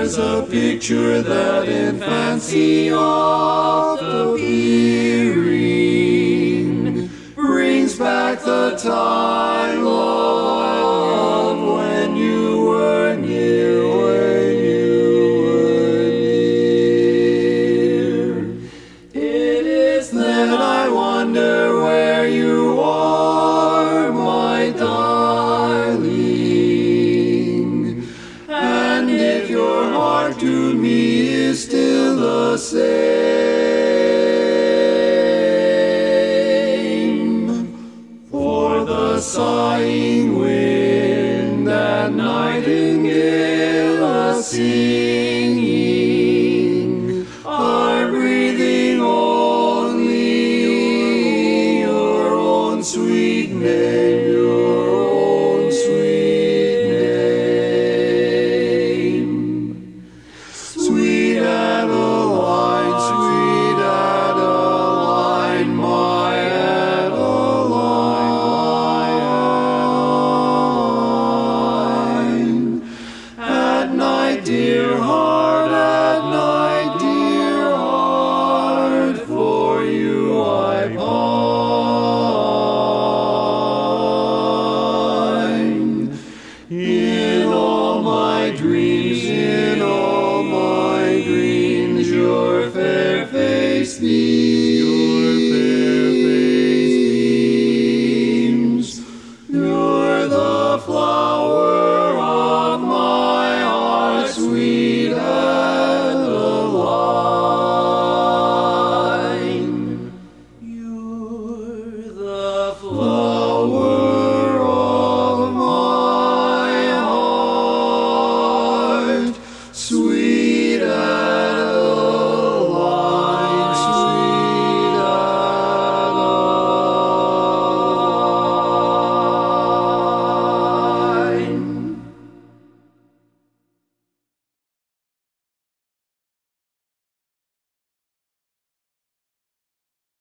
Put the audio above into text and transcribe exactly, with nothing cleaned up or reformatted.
There's a picture that in fancy oft appearing brings back the time, love, when you were near, when you were near. It is then I wonder where you are, my darling, and if your heart to me is still the same. For the sighing wind, that nightingale a-singing, are breathing only your own sweet name, your own sweet name. Sweet Adeline, sweet Adeline, my Adeline. At night, dear heart, at night, dear heart, for you I pine. In all my dreams, in all my dreams, your fair face be